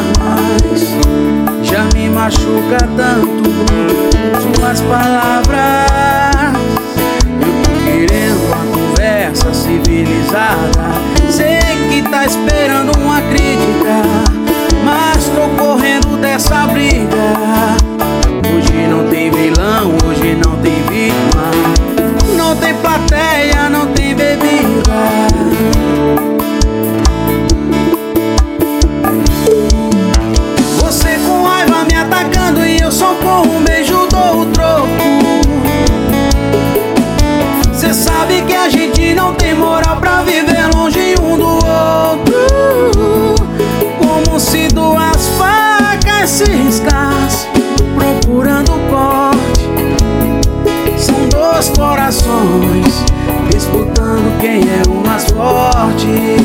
armas já me machuca tanto. Suas palavras, eu tô querendo uma conversa civilizada. Sei que tá esperando uma crítica, mas tô correndo dessa briga. Hoje não tem vilão, hoje não tem vítima, não tem plateia, não tem bebida. Você com raiva me atacando e eu só com um beijo dou o troco. Cê sabe que a gente não tem moral pra viver longe um do outro. Como se duas facas se riscassem procurando corte. São dois corações disputando quem é o mais forte.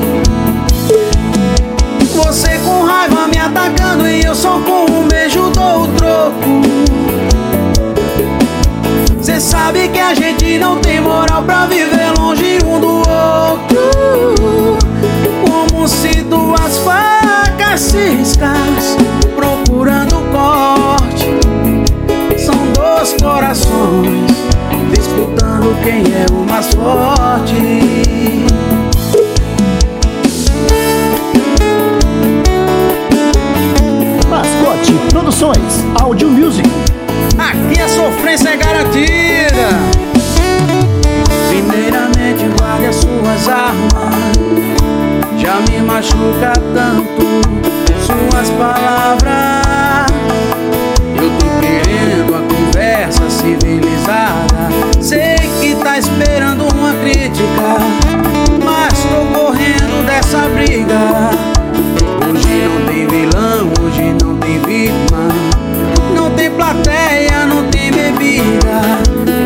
Você com raiva me atacando e eu só com um beijo dou o troco. Cê sabe que a gente não tem moral pra viver longe um do outro. Como se duas facas se riscassem procurando corte. São dois corações disputando quem é o mais forte. Mascote Produções, Audio Music. Aqui a sofrência é garantida. Primeiramente guarde as suas armas, já me machuca tanto. Suas palavras, eu tô querendo a conversa civilizada. Sei que tá esperando uma crítica, mas tô correndo dessa briga. Hoje não tem vilão, hoje não tem vítima, não tem plateia, não tem bebida.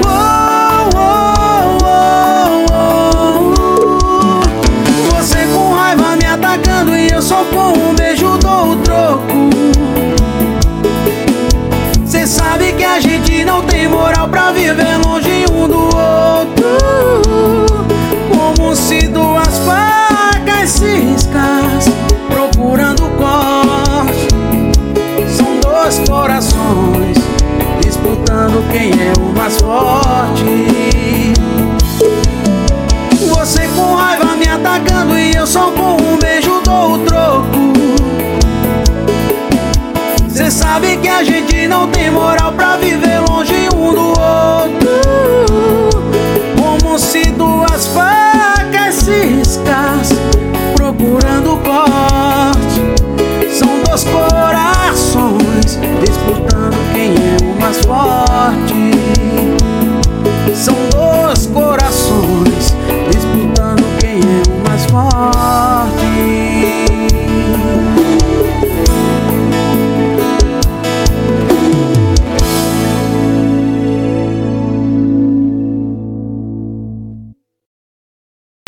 Você com raiva me atacando e eu só com um beijo dou o troco. Cê sabe que a gente não tem moral pra viver longe um do outro. Como se duas facas se riscassem procurando corte. São dois corações disputando quem é o mais forte. Você com raiva me atacando e eu só com um beijo dou o troco. Cê sabe que a gente não tem moral pra viver longe um do outro. Como se